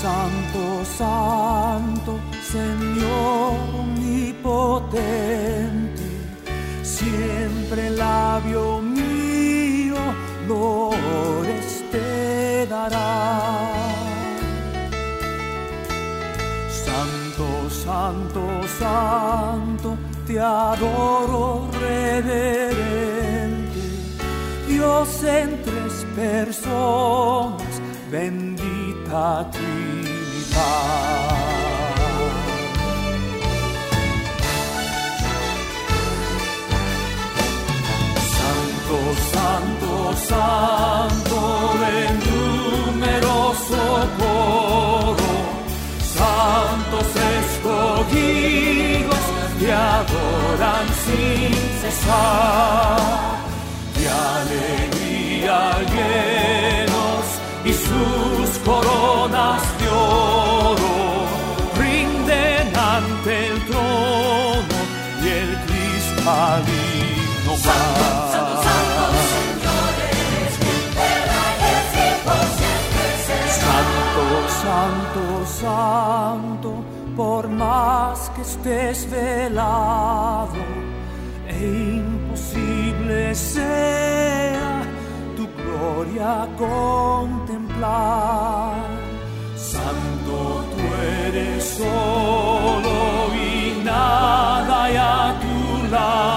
Santo, Santo, Señor omnipotente, siempre el labio mío loores te dará. Santo, Santo, Santo, te adoro reverente, Dios en tres personas, bendita Trinidad. Santo, Santo, Santo, en numeroso coro, santos escogidos te adoran sin cesar, de alegría llenos y sus coronas de oro rinden ante el trono y el cristalino mar. Santo, Santo, Señor, eres quien te reyes y por siempre serás. Santo, Santo, Santo, por más que estés velado e imposible sea tu gloria contemplar. Santo, tú eres solo y nada hay a tu lado.